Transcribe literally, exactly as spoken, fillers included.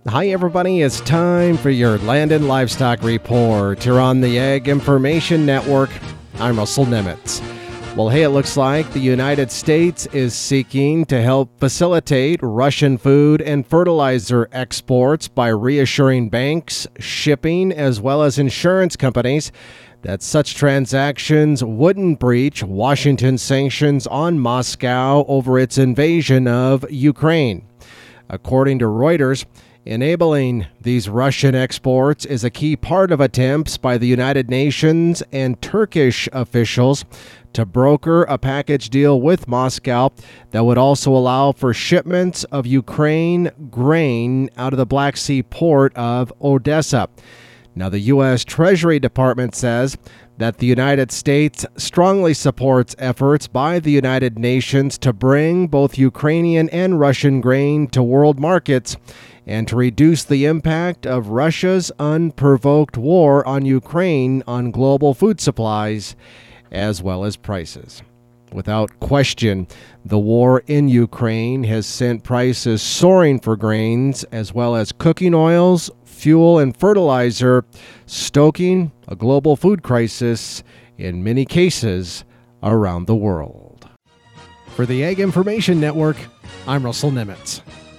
Hi, everybody. It's time for your Land and Livestock Report here on the Ag Information Network. I'm Russell Nemitz. Well, hey, it looks like the United States is seeking to help facilitate Russian food and fertilizer exports by reassuring banks, shipping, as well as insurance companies that such transactions wouldn't breach Washington's sanctions on Moscow over its invasion of Ukraine. According to Reuters, enabling these Russian exports is a key part of attempts by the United Nations and Turkish officials to broker a package deal with Moscow that would also allow for shipments of Ukraine grain out of the Black Sea port of Odessa. Now, the U S Treasury Department says that the United States strongly supports efforts by the United Nations to bring both Ukrainian and Russian grain to world markets and to reduce the impact of Russia's unprovoked war on Ukraine on global food supplies as well as prices. Without question, the war in Ukraine has sent prices soaring for grains as well as cooking oils, fuel, and fertilizer, stoking a global food crisis in many cases around the world. For the Ag Information Network, I'm Russell Nemitz.